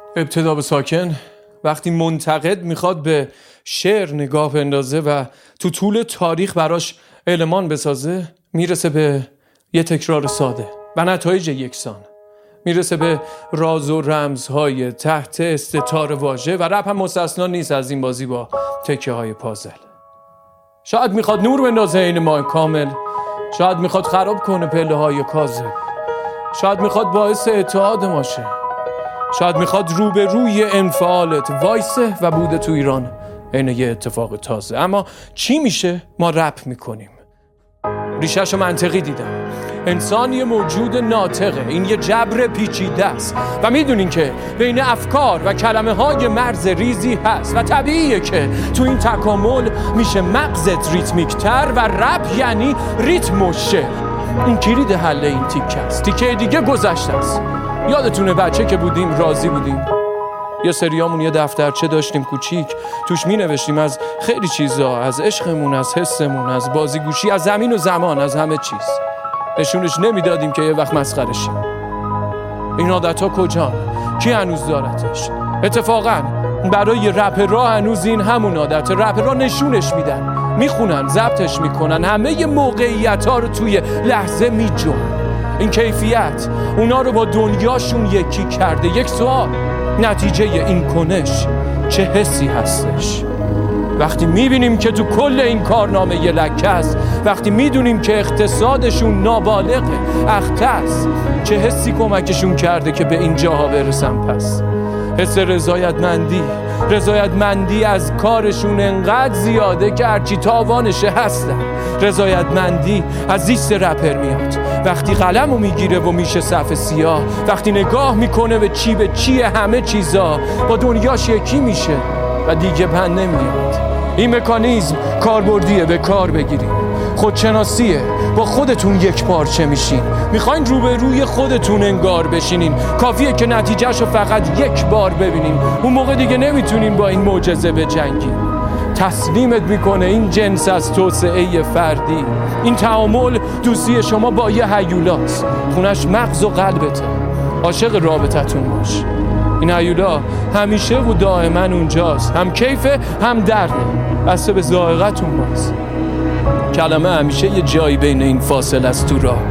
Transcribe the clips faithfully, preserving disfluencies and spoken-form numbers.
ابتدا به ساکن. وقتی منتقد میخواد به شعر نگاه بندازه و تو طول تاریخ براش المان بسازه، میرسه به یه تکرار ساده و نتایج یکسان. میرسه به راز و رمزهای تحت استتار واژه و رپ هم مستثنا نیست از این بازی با تکه های پازل. شاید میخواد نور بندازه این ماه کامل، شاید میخواد خراب کنه پله های کاذب، شاید میخواد باعث اتحاد ما شه، شاید میخواد رو به روی انفعالت وایسه و بوده تو ایران این یه اتفاق تازه. اما چی میشه؟ ما رپ میکنیم. ریشه‌شو منطقی دیدم. انسان یه موجود ناطقه، این یه جبر پیچیده است و میدونین که بین افکار و کلمه های مرز ریزی هست و طبیعیه که تو این تکامل میشه مغزت ریتمیکتر و رپ یعنی ریتم و شعر. این کلید حل این تیکه است. تیکه دیگه گذشته است. یادتونه بچه که بودیم راضی بودیم؟ یا سریامون یه دفترچه داشتیم کوچیک، توش می نوشتیم از خیلی چیزا، از عشقمون، از حسمون، از بازیگوشی، از زمین و زمان، از همه چیز. نشونش نمیدادیم که یه وقت مسخره شیم. این عادت‌ها کجان؟ کی هنوز دارتش؟ اتفاقا برای رپرها هنوز این همون عادت. رپرها نشونش میدن، میخونن، ضبطش میکنن، همه موقعیت‌ها رو توی لحظه میجون. این کیفیت اونا رو با دنیاشون یکی کرده. یک سوال، نتیجه این کنش چه حسی هستش؟ وقتی میبینیم که تو کل این کارنامه یه لکه است، وقتی میدونیم که اقتصادشون نابالغه، اختص، چه حسی کمکشون کرده که به این جاها برسن؟ پس حس رضایتمندی رضایتمندی از کارشون انقدر زیاده که هرچی تاوانشه هستن. رضایتمندی از زیست رپر میاد وقتی قلمو میگیره و میشه صف سیاه، وقتی نگاه میکنه به چی به چی همه چیزا، با دنیاش یکی میشه و دیگه بند نمیاد. این مکانیزم کاربردیه، به کار بگیریم. خودشناسیه، با خودتون یک پارچه میشین. میخواین روبروی خودتون انگار بشینین، کافیه که نتیجهشو فقط یک بار ببینین. اون موقع دیگه نمیتونین با این معجزه بجنگین. تسلیمت میکنه این جنس از توسعه فردی. این تعامل دوستی شما با یه هیولاست، خونش مغز و قلبته. عاشق رابطتون باش. این هیولا همیشه و دائما اونجاست، هم کیفه هم درده، بسته به ذائقتون باز. کلمه همیشه یه جایی بین این فاصله است تو راه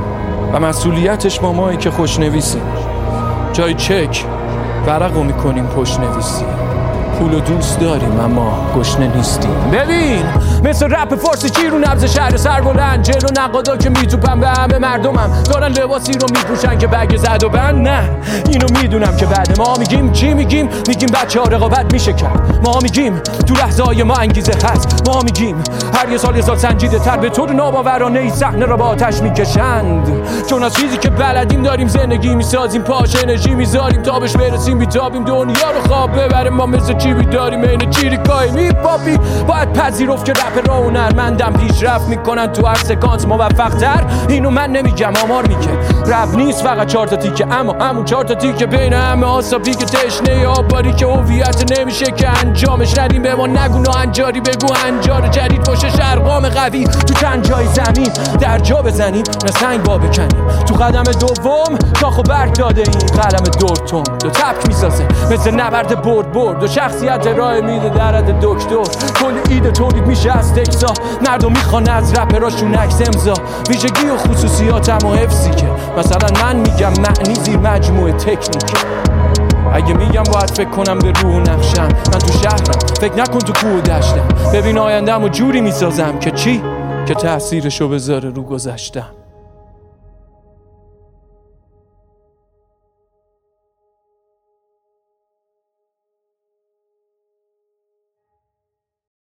و مسئولیتش ما مایی که خوشنویسیم. جای چک ورقو میکنیم پشت نویسی. پولو دوست داریم اما گشنه نیستیم. ببین مثل رپ فارسی چی رو نبض شهر سر بلند، جلو نقادا که میتوپن به همه مردمم، دارن لباسی رو میپوشن که بگ زد و بند. نه اینو میدونم که بعد ما میگیم چی میگیم؟ میگیم بچه ها رقابت میشه کرد. ما میگیم تو لحظه های ما انگیزه هست. ما میگیم هر یه سال یه سال سنجیده تر به طور ناباورانه این صحنه را با آتش میکشند. چون از چیزی که بلدیم داریم زندگی میسازیم، پاش انرژی میذاریم تا بهش برسیم، بیتابیم دنیا رو خواب ببریم. ما مثل چی بیداریم این چیریکای میپاپی. باید پذیرفت که رپ را هنرمندم پیشرفت میکنن تو هر سکانس موفق تر. اینو من نمیگم، آمار میگه. رپ نیست فقط چهار تا تیکه، اما همون چهار تا تیکه بین همه آسابی که تشنه آباری که هویت نمیشه که انجامش ندیم. به ما نگو ناهنجاری، بگو هنجار جدید باشه شرقام قوی. تو چند جای زمین در جا بزنیم نه سنگ با بکنیم. تو قدم دوم کاخو برگ داده این قلم دورتون دو تپک میسازه مثل نبرد برد برد و شخصیت راه میده در حد دکتر. کل ایده تولید میشه از تکسا، مردم میخوان از رپراشون عکس امضا. ویژگی و خصوصیاتم و حفظی که مثلا من میگم معنی زیر مجموعه تکنیک. اگه میگم باید فکر کنم به روح و نقشم، من تو شهرم، فکر نکن تو کوه و دشتم. ببین آینده‌مو جوری میسازم که چی؟ که تأثیرشو بذاره رو گذشتم.